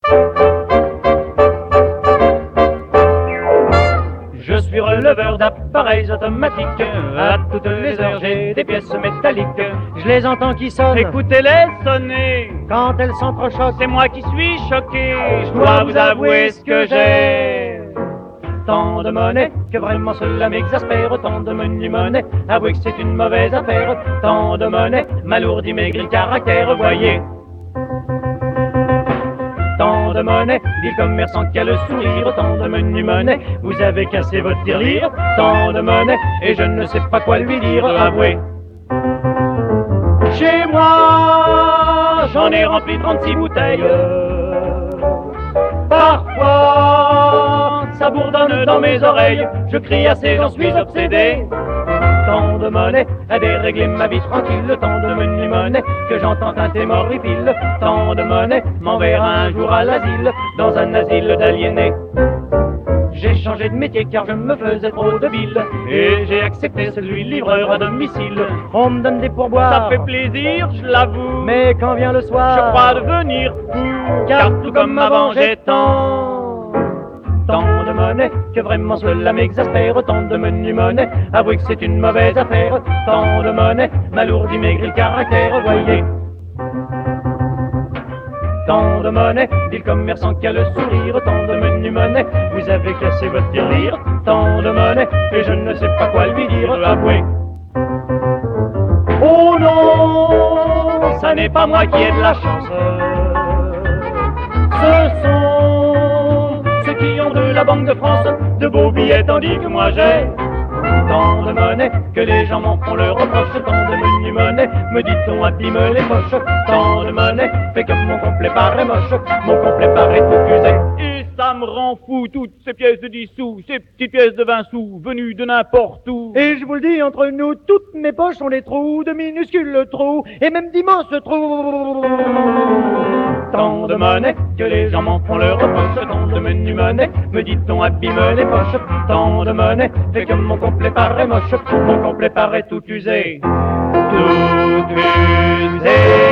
Je suis releveur d'appareils automatiques. À toutes les heures, j'ai des pièces métalliques. Je les entends qui sonnent. Écoutez-les sonner. Quand elles s'entrechoquent, C'est moi qui suis choqué. Je dois vous avouer ce que j'ai. Tant de monnaie que vraiment cela m'exaspère. Tant de monnaie, avouez que c'est une mauvaise affaire. Tant de monnaie m'alourdit, maigrit le caractère, voyez. Tant de monnaie, dit le commerçant qui a le sourire. Tant de monnaie, vous avez cassé votre tirelire. Tant de monnaie, et je ne sais pas quoi lui dire, avouez. Chez moi, j'en ai rempli 36 bouteilles. Parfois, ça bourdonne dans mes oreilles. Je crie assez, j'en suis obsédé. Tant de monnaie a déréglé ma vie tranquille. Tant de monnaie que j'entends teinter moribile. Tant de monnaie m'enverra un jour à l'asile, dans un asile d'aliénés. J'ai changé de métier car je me faisais trop de bile, et j'ai accepté celui livreur à domicile. on me donne des pourboires. Ça fait plaisir, je l'avoue, Mais quand vient le soir, je crois devenir fou, car tout comme avant j'ai tant de monnaie que vraiment cela m'exaspère. Tant de monnaie, avouez que c'est une mauvaise affaire. Tant de monnaie m'alourdit, maigrit le caractère, voyez. Tant de monnaie, dit le commerçant qui a le sourire. Tant de monnaie, vous avez cassé votre tirelire. Tant de monnaie, et je ne sais pas quoi lui dire, avouez. Oh non, ça n'est pas moi qui ai de la chance. Ce sont ceux qui ont de la Banque de France de beaux billets, tandis que moi j'ai tant de monnaie que les gens m'en font le reproche. Tant de monnaie, me dit-on, abîme les poches. Tant de monnaie fait que mon complet paraît moche, mon complet paraît tout usé. Et ça me rend fou, toutes ces pièces de 10 sous, ces petites pièces de 20 sous, venues de n'importe où. et je vous le dis, entre nous, toutes mes poches ont des trous, de minuscules trous, et même d'immenses trous. Tant de monnaie que les gens m'en font le reproche. Tant de monnaie, me dit-on, abîme les poches. Tant de monnaie fait que mon complet paraît moche, mon complet paraît tout usé. Tout usé.